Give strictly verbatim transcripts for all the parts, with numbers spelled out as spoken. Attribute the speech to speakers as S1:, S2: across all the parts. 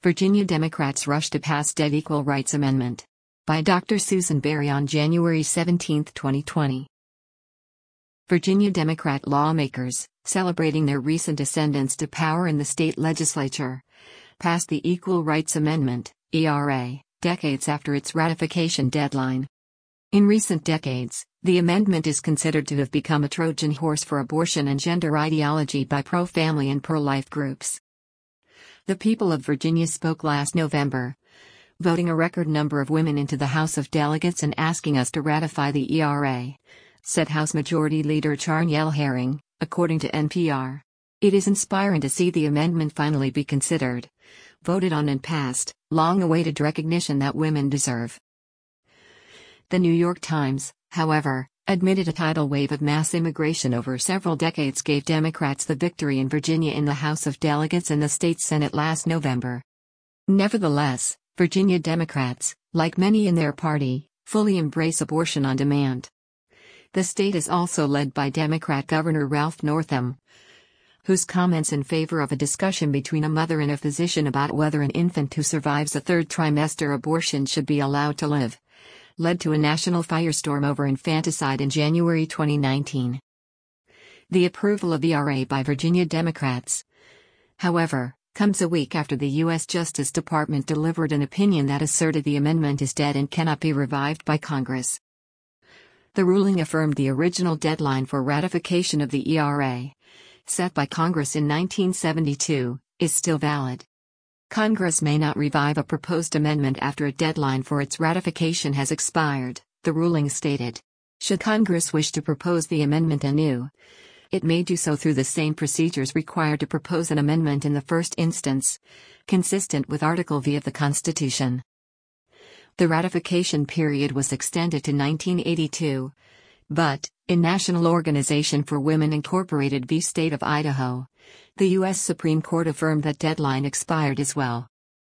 S1: Virginia Democrats rush to pass Dead Equal Rights Amendment. By Doctor Susan Berry on January seventeenth, twenty twenty. Virginia Democrat lawmakers, celebrating their recent ascendance to power in the state legislature, passed the Equal Rights Amendment, E R A, decades after its ratification deadline. In recent decades, the amendment is considered to have become a Trojan horse for abortion and gender ideology by pro-family and pro-life groups. The people of Virginia spoke last November, voting a record number of women into the House of Delegates and asking us to ratify the E R A, said House Majority Leader Charnyel Herring, according to N P R. It is inspiring to see the amendment finally be considered, voted on and passed, long-awaited recognition that women deserve. The New York Times, however, admitted a tidal wave of mass immigration over several decades gave Democrats the victory in Virginia in the House of Delegates and the state Senate last November. Nevertheless, Virginia Democrats, like many in their party, fully embrace abortion on demand. The state is also led by Democrat Governor Ralph Northam, whose comments in favor of a discussion between a mother and a physician about whether an infant who survives a third trimester abortion should be allowed to live, led to a national firestorm over infanticide in January twenty nineteen. The approval of E R A by Virginia Democrats, however, comes a week after the U S Justice Department delivered an opinion that asserted the amendment is dead and cannot be revived by Congress. The ruling affirmed the original deadline for ratification of the E R A, set by Congress in nineteen seventy-two, is still valid. Congress may not revive a proposed amendment after a deadline for its ratification has expired, the ruling stated. Should Congress wish to propose the amendment anew, it may do so through the same procedures required to propose an amendment in the first instance, consistent with Article V of the Constitution. The ratification period was extended to nineteen eighty-two, but, in National Organization for Women Incorporated v. State of Idaho, the U S Supreme Court affirmed that deadline expired as well.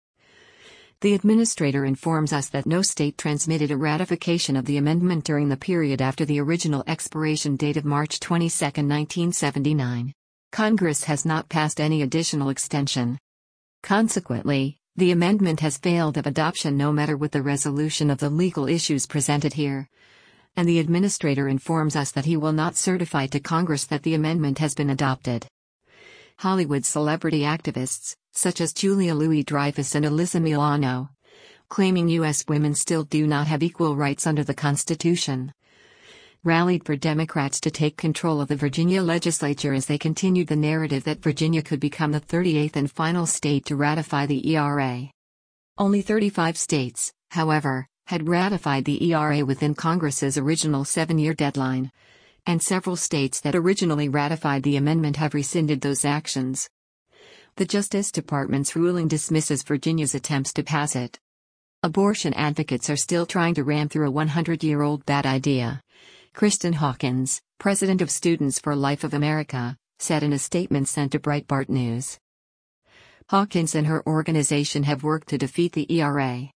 S1: The administrator informs us that no state transmitted a ratification of the amendment during the period after the original expiration date of March twenty-second, nineteen seventy-nine. Congress has not passed any additional extension. Consequently, the amendment has failed of adoption no matter what the resolution of the legal issues presented here, and the administrator informs us that he will not certify to Congress that the amendment has been adopted. Hollywood celebrity activists, such as Julia Louis-Dreyfus and Alyssa Milano, claiming U S women still do not have equal rights under the Constitution, rallied for Democrats to take control of the Virginia legislature as they continued the narrative that Virginia could become the thirty-eighth and final state to ratify the E R A. Only thirty-five states, however, had ratified the E R A within Congress's original seven-year deadline, and several states that originally ratified the amendment have rescinded those actions. The Justice Department's ruling dismisses Virginia's attempts to pass it. Abortion advocates are still trying to ram through a one hundred year old bad idea, Kristen Hawkins, president of Students for Life of America, said in a statement sent to Breitbart News. Hawkins and her organization have worked to defeat the E R A.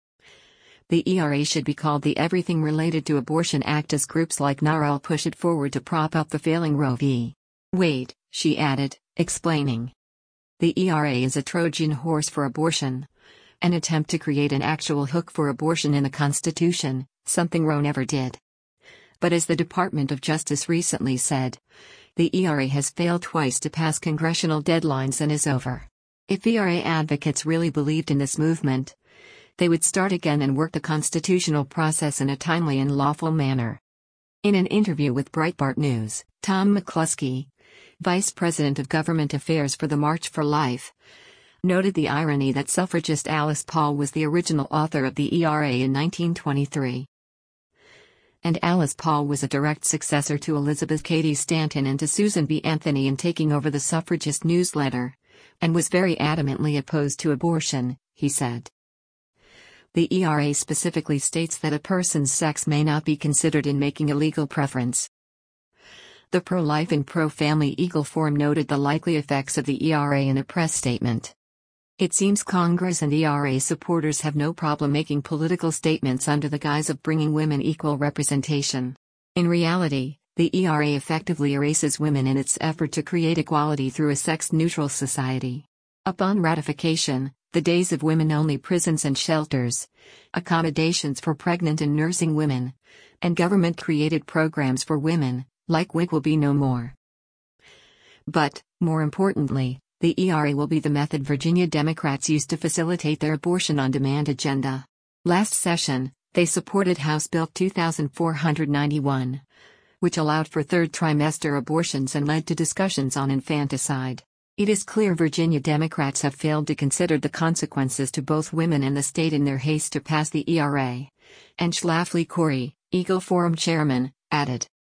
S1: The E R A should be called the Everything Related to Abortion Act as groups like NARAL push it forward to prop up the failing Roe v. Wade, she added, explaining. The E R A is a Trojan horse for abortion, an attempt to create an actual hook for abortion in the Constitution, something Roe never did. But as the Department of Justice recently said, the E R A has failed twice to pass congressional deadlines and is over. If E R A advocates really believed in this movement, they would start again and work the constitutional process in a timely and lawful manner. In an interview with Breitbart News, Tom McCluskey, Vice President of Government Affairs for the March for Life, noted the irony that suffragist Alice Paul was the original author of the E R A in nineteen twenty-three. And Alice Paul was a direct successor to Elizabeth Cady Stanton and to Susan B. Anthony in taking over the suffragist newsletter, and was very adamantly opposed to abortion, he said. The E R A specifically states that a person's sex may not be considered in making a legal preference. The pro-life and pro-family Eagle Forum noted the likely effects of the E R A in a press statement. It seems Congress and E R A supporters have no problem making political statements under the guise of bringing women equal representation. In reality, the E R A effectively erases women in its effort to create equality through a sex-neutral society. Upon ratification, the days of women-only prisons and shelters, accommodations for pregnant and nursing women, and government-created programs for women, like W I C will be no more. But, more importantly, the E R A will be the method Virginia Democrats use to facilitate their abortion-on-demand agenda. Last session, they supported House Bill two thousand four hundred ninety-one, which allowed for third trimester abortions and led to discussions on infanticide. It is clear Virginia Democrats have failed to consider the consequences to both women and the state in their haste to pass the E R A. And Schlafly Corey, Eagle Forum chairman, added.